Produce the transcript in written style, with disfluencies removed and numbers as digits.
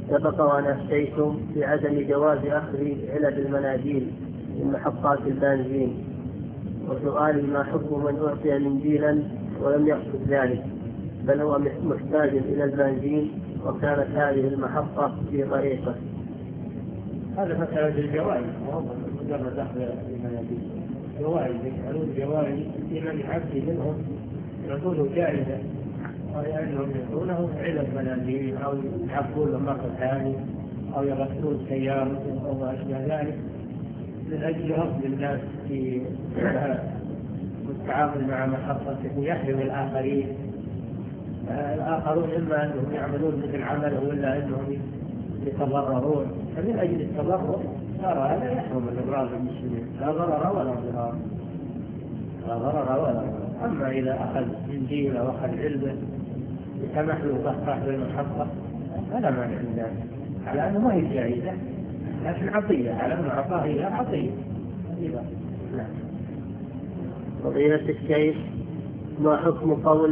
سبق وأن أفتيتم بعدم جواز أخذ علب المناديل من محطات البنزين، وسؤالي ما حكم من أعطي منديلا ولم يقصد ذلك بل هو محتاج إلى البنزين وكانت هذه المحطة في طريقه؟ هذا مسألة الجوائز وهو مجرد أخذ المناديل. جوائز يسألون جوائز لمن يعدي منهم يعطونه جائزة، وهي أنهم يعطونه علب مناديل أو يعبون له مرة ثانية أو يغسلون سيارة أو ما أشبه ذلك من أجل رفض الناس في التعامل مع محطته يحرم الآخرين. الآخرون إما أنهم يعملون مثل عمله ولا أنهم يتضررون، فمن أجل التضرر صار هذا يحرم الإضرار بالمسلمين، لا ضرر ولا ضرار، لا ضرر ولا ضرار. أما إذا أخذ منديل أو أخذ علبة سمح له ضحك بالمحطة فلا مانع من ذلك، على أنه ما هي جائزة لكن عطية، على أنه عطاه هي عطية. فضيلة الشيخ، ما حكم قول